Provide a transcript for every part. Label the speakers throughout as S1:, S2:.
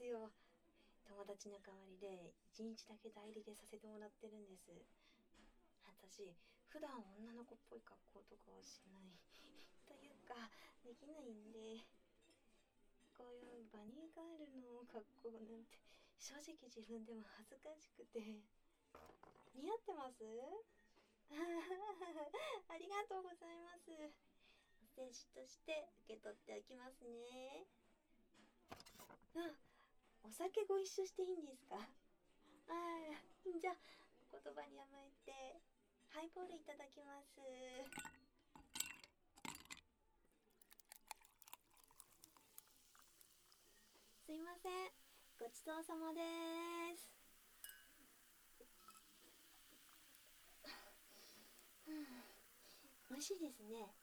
S1: ですよ。友達の代わりで1日だけ代理でさせてもらってるんです。私普段女の子っぽい格好とかはしないというかできないんで、こういうバニーガールの格好なんて正直自分でも恥ずかしくて。似合ってますありがとうございます。お世辞として受け取っておきますね。お酒ご一緒していいんですか？じゃあお言葉に甘えてハイボールいただきます。すいません、ごちそうさまです。美味しいですね。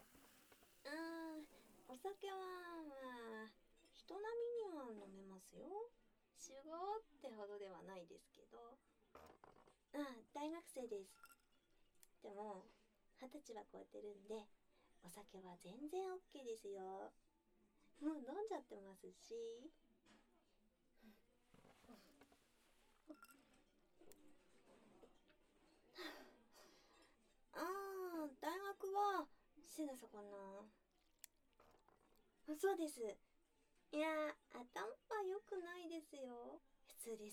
S1: お酒はまあ人並みには飲めますよ。酒豪ってほどではないですけど。大学生です。でも20歳は超えてるんで、お酒は全然 OK ですよ。もう飲んじゃってますし。大学はしてたかな。そうです。いや、頭は良くないですよ。普通です。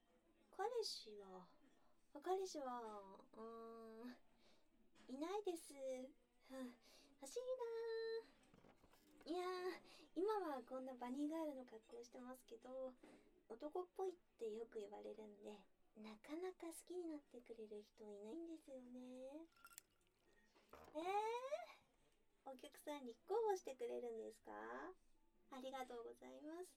S1: 彼氏はいないです。欲しいな。いや今はこんなバニーガールの格好してますけど、男っぽいってよく言われるんで、なかなか好きになってくれる人いないんですよね。お客さん立候補してくれるんですか？ありがとうございます。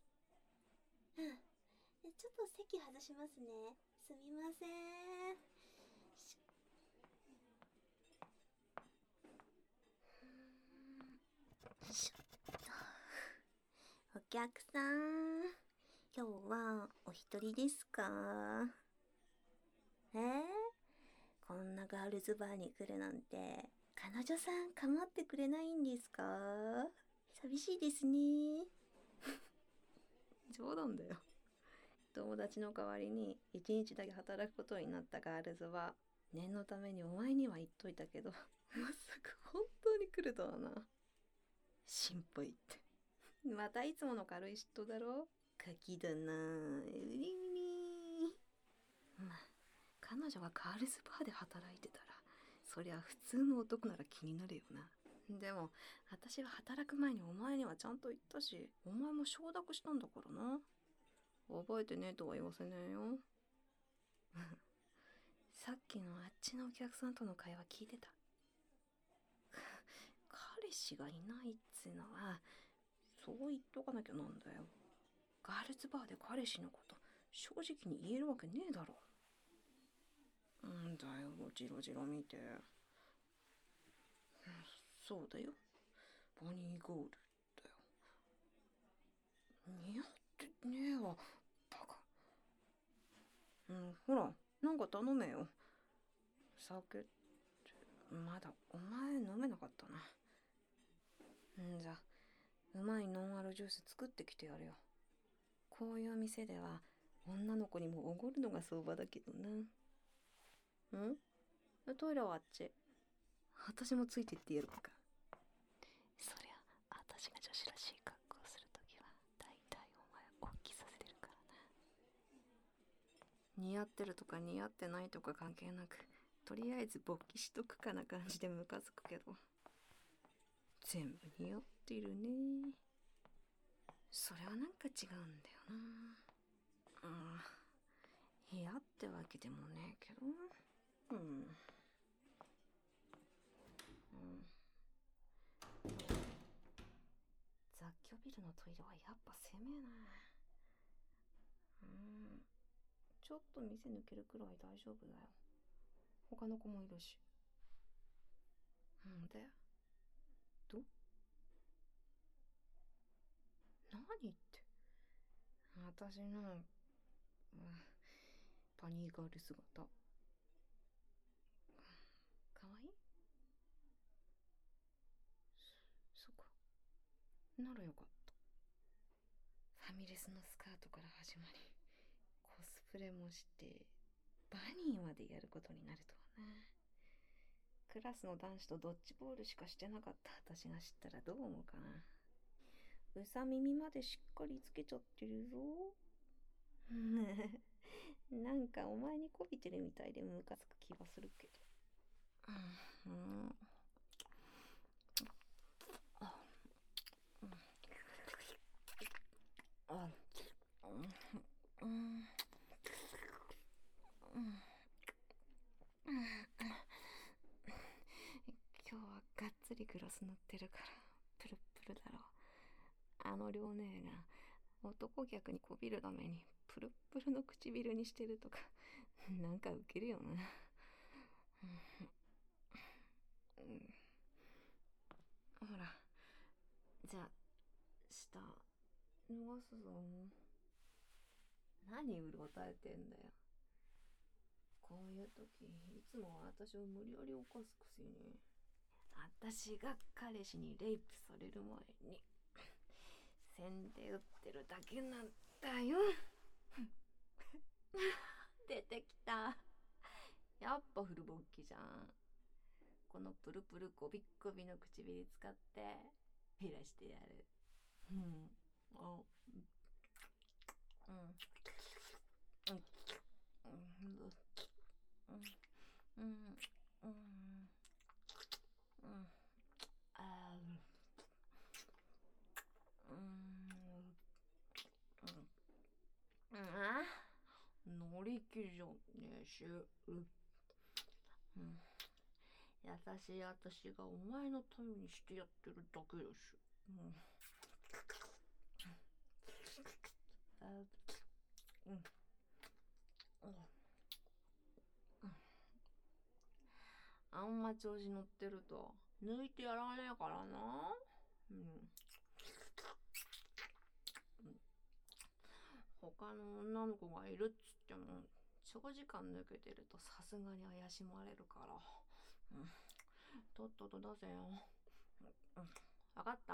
S1: ちょっと席外しますね。すみません。しょっと。お客さん、今日はお一人ですか？こんなガールズバーに来るなんて、彼女さん構ってくれないんですか？寂しいですね。冗談だよ。友達の代わりに一日だけ働くことになったガールズは、念のためにお前には言っといたけど、まさか本当に来るとはな。心配って。またいつもの軽い嫉妬だろ。ガキだな。うりうり。まあ、彼女がガールズバーで働いてたら、そりゃ普通の男なら気になるよな。でも私は働く前にお前にはちゃんと言ったし、お前も承諾したんだからな。覚えてねえとは言わせねえよ。さっきのあっちのお客さんとの会話聞いてた。彼氏がいないっつうのはそう言っとかなきゃなんだよ。ガールズバーで彼氏のこと正直に言えるわけねえだろ。んだよ、ジロジロ見て。そうだよ、バニーゴールだよ。似合ってねえわ、バカ。ほら、なんか頼めよ。酒ってまだお前飲めなかったな。じゃうまいノンアルジュース作ってきてやるよ。こういう店では女の子にもおごるのが相場だけどな。トイレはあっち。私もついてってやるか。そりゃ私が女子らしい格好するときは大体お前大きさせてるからな。似合ってるとか似合ってないとか関係なく、とりあえず勃起しとくかな感じでムカつくけど、全部似合ってるね。それはなんか違うんだよな。部屋ってわけでもねえけど。雑居ビルのトイレはやっぱ狭えな。ちょっと店抜けるくらい大丈夫だよ。他の子もいるし。で何って私の、パニーガール姿かわいい？そっか、ならよかった。 ファミレスのスカートから始まり、コスプレもしてバニーまでやることになるとはね。クラスの男子とドッジボールしかしてなかった私が知ったらどう思うかな。うさ耳までしっかりつけちゃってるぞ。なんかお前にこびてるみたいでムカつく気がするけど。今日はがっつりグロス塗ってるからプルップルだろ。あの両姉が男客にこびるためにプルップルの唇にしてるとかなんかウケるよな。ほら、じゃあ下脱がすぞ。何うろたえてんだよ。こういう時いつも私を無理やり犯すくせに。私が彼氏にレイプされる前に先手打ってるだけなんだよ。出てきた。やっぱフルボッキじゃん。このプルプルゴビッゴビの唇使って減らしてやる。乗り気じゃねえし、優しい私がお前のためにしてやってるだけだし。あんま調子乗ってると抜いてやらねえからな。他の女の子がいるっつっても長時間抜けてるとさすがに怪しまれるから、とっとと出せよ。分かった？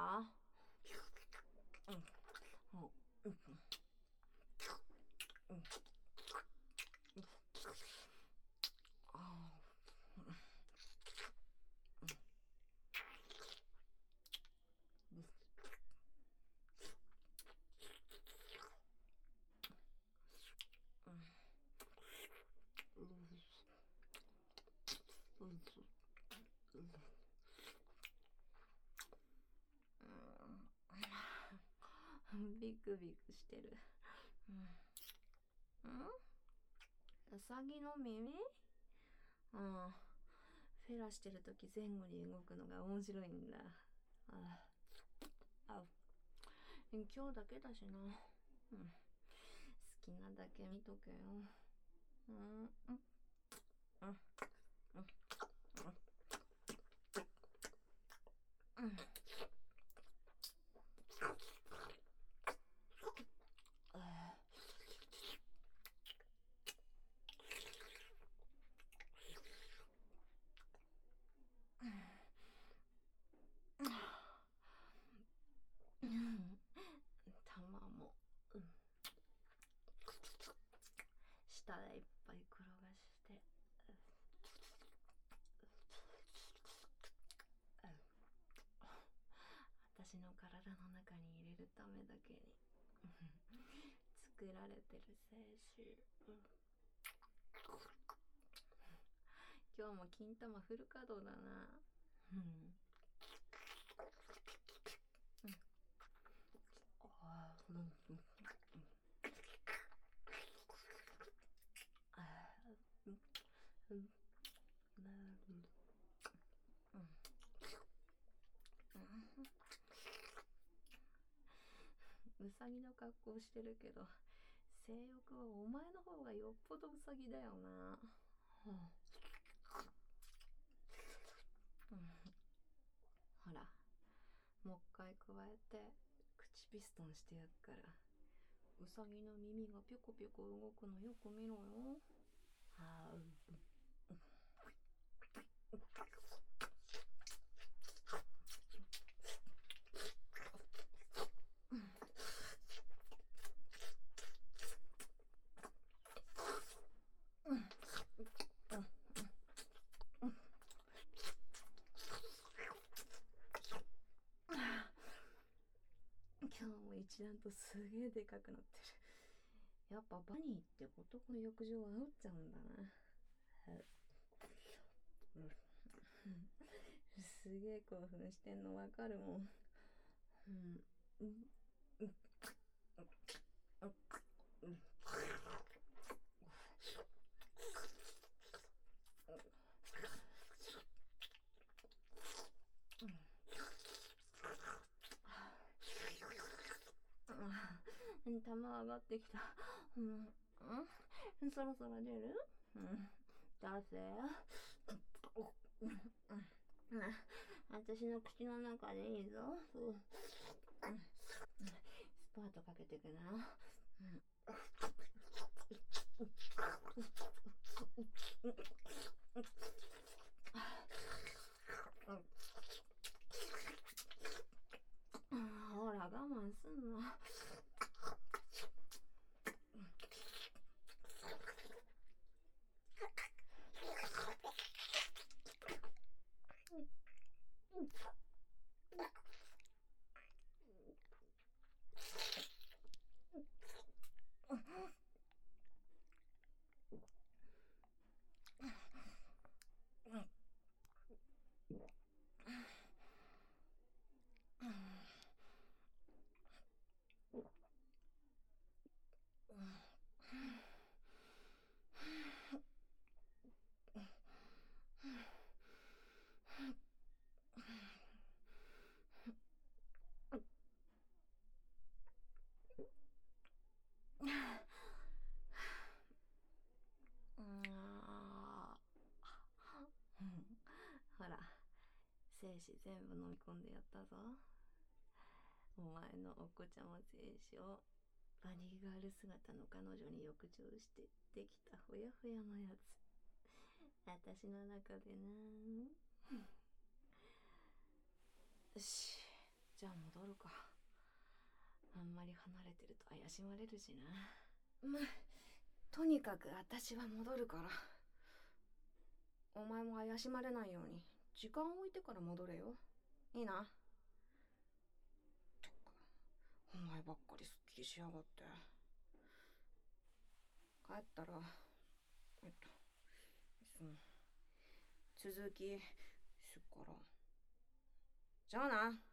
S1: ビクビクしてる。うさぎの耳？フェラしてるとき前後に動くのが面白いんだ。今日だけだしな。好きなだけ見とけよ。玉も、舌でいっぱい転がして、私の体の中に入れるためだけに作られてる精子。今日も金玉フル稼働だな。うさぎの格好してるけど性欲はお前の方がよっぽどうさぎだよな。ほら、もう一回加えて口ピストンしてやっから、うさぎの耳がピョコピョコ動くのよく見ろよ。 今日も一段とすげえでかくなってる。やっぱバニーって男の欲情を煽っちゃうんだな。すげえ興奮してんのわかるもん。球上がってきた。そろそろ出る？出せ。私の口の中でいいぞ。スパートかけてくな。ほら我慢すんな。ほら、精子全部飲み込んでやったぞ。お前のお子ちゃま精子をバディガール姿の彼女に浴場してできたほやほやのやつ。私の中でな。よし、じゃあ戻るか。あんまり離れてると怪しまれるしな。とにかく私は戻るから。お前も怪しまれないように時間を置いてから戻れよ。いいな。てか、お前ばっかりすっきりしやがって。帰ったら続きすっから。じゃあな。